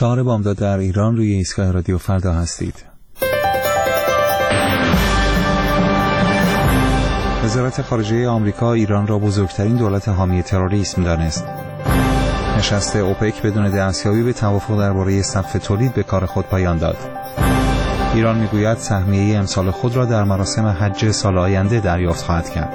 4 بامداد در ایران روی ایستگاه رادیو فردا هستید. وزارت خارجه آمریکا ایران را بزرگترین دولت حامی تروریسم دانست. نشست اوپک بدون دستیابی به توافق درباره سقف تولید به کار خود پایان داد. ایران میگوید سهمیه امسال خود را در مراسم حج سال آینده دریافت خواهد کرد.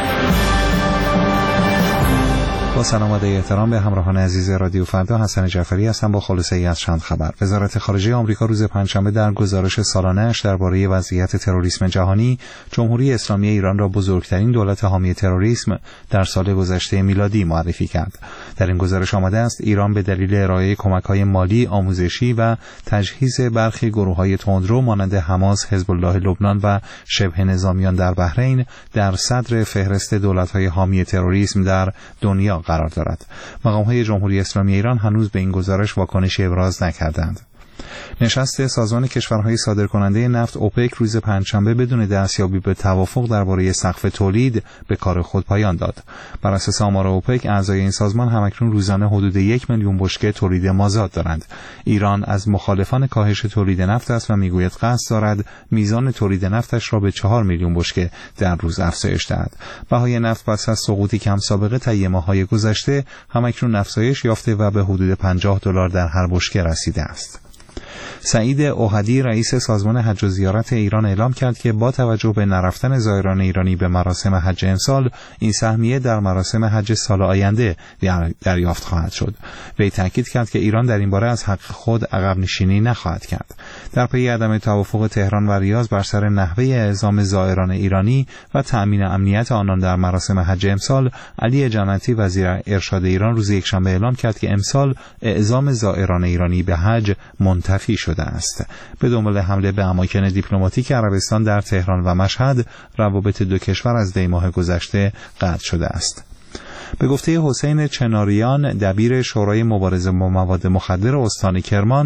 با سلام و احترام به همراهان عزیز رادیو فردا، حسن جعفری هستم با خلاصه ای از چند خبر. وزارت خارجه آمریکا روز پنجشنبه در گزارش سالانه‌اش درباره وضعیت تروریسم جهانی، جمهوری اسلامی ایران را بزرگترین دولت حامی تروریسم در سال گذشته میلادی معرفی کرد. در این گزارش آمده است ایران به دلیل ارائه کمک‌های مالی، آموزشی و تجهیز برخی گروه‌های تندرو مانند حماس، حزب الله لبنان و شبه نظامیان در بحرین در صدر فهرست دولت‌های حامی تروریسم در دنیا قرار دارد. مقام‌های جمهوری اسلامی ایران هنوز به این گزارش واکنشی ابراز نکردند. نشست سازمان کشورهای صادرکننده نفت اوپک روز پنجشنبه بدون دستیابی به توافق درباره سقف تولید به کار خود پایان داد. بر اساس آمار اوپک، اعضای این سازمان همکنون روزانه حدود 1 میلیون بشکه تولید مازاد دارند. ایران از مخالفان کاهش تولید نفت است و میگوید قصد دارد میزان تولید نفتش را به 4 میلیون بشکه در روز افزایش دهد. بهای نفت پس از سقوطی کم سابقه طی ماه‌های گذشته همکنون افزایش یافته و به حدود $50 در هر بشکه رسیده است. سعید اوحدی رئیس سازمان حج و زیارت ایران اعلام کرد که با توجه به نرفتن زائران ایرانی به مراسم حج امسال، این سهمیه در مراسم حج سال آینده دریافت خواهد شد. وی تاکید کرد که ایران در این باره از حق خود عقب نشینی نخواهد کرد. در پی عدم توافق تهران و ریاض بر سر نحوه اعزام زائران ایرانی و تأمین امنیت آنان در مراسم حج امسال، علی جنتی وزیر ارشاد ایران روز یکشنبه اعلام کرد که امسال اعزام زائران ایرانی به حج منتفی شده است. به دنبال حمله به اماکن دیپلماتیک عربستان در تهران و مشهد، روابط دو کشور از دی ماه گذشته قطع شده است. به گفته حسین چناریان، دبیر شورای مبارزه با مواد مخدر استان کرمان،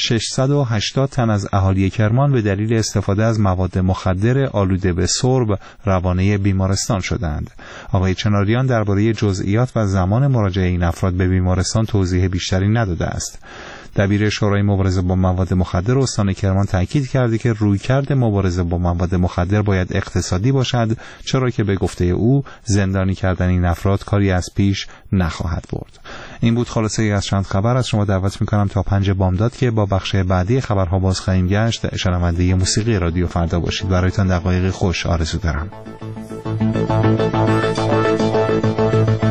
680 تن از اهالی کرمان به دلیل استفاده از مواد مخدر آلوده به سرب روانه بیمارستان شدند. آقای چناریان درباره جزئیات و زمان مراجعه این افراد به بیمارستان توضیح بیشتری نداده است. دبیر شورای مبارزه با مواد مخدر استان کرمان تاکید کرده که رویکرد مبارزه با مواد مخدر باید اقتصادی باشد، چرا که به گفته او زندانی کردن این افراد کاری از پیش نخواهد برد. این بود خلاصه ای از چند خبر. از شما دعوت میکنم تا 5 بامداد که با بخش بعدی خبرها باز خواهیم گشت شنونده موسیقی رادیو فردا باشید. برایتان دقایق خوش آرزو دارم.